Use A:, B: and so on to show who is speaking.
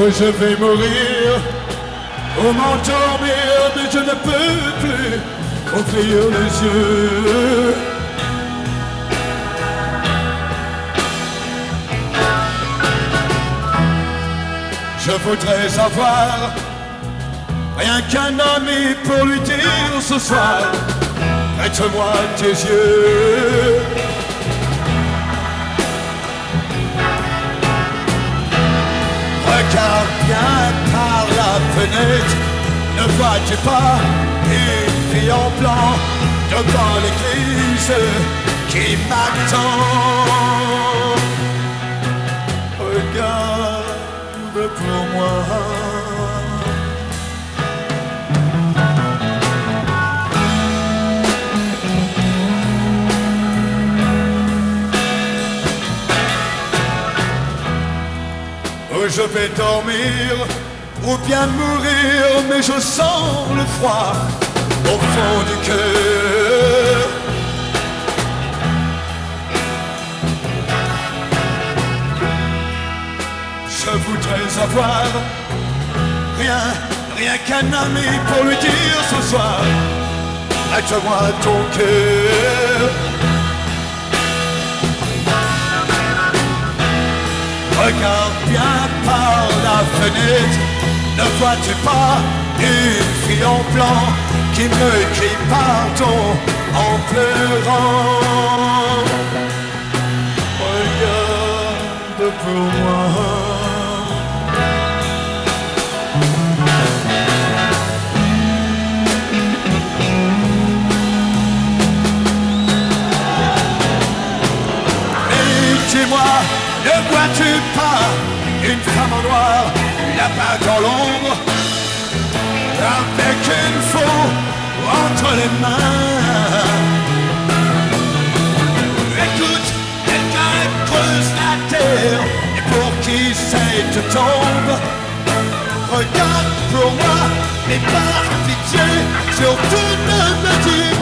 A: Oh, je vais mourir, ou m'endormir, mais je ne peux plus ouvrir les yeux. Je voudrais avoir rien qu'un ami pour lui dire ce soir, prête-moi tes yeux. Regarde bien par la fenêtre, ne vois-tu pas une fille en blanc devant l'église qui m'attend? Regarde pour moi. Je vais dormir ou bien mourir, mais je sens le froid au fond du cœur. Je voudrais avoir rien qu'un ami pour lui dire ce soir, prête-moi ton cœur. Regarde bien par la fenêtre, ne vois-tu pas une fille en blanc qui me crie pardon en pleurant? Regarde pour moi. Et dis-moi, ne vois-tu pas une femme en noir, là-bas dans l'ombre, avec une faux entre les mains? Écoute, quelqu'un creuse la terre, et pour qui cette tombe? Regarde pour moi, mais par pitié, surtout ne me dis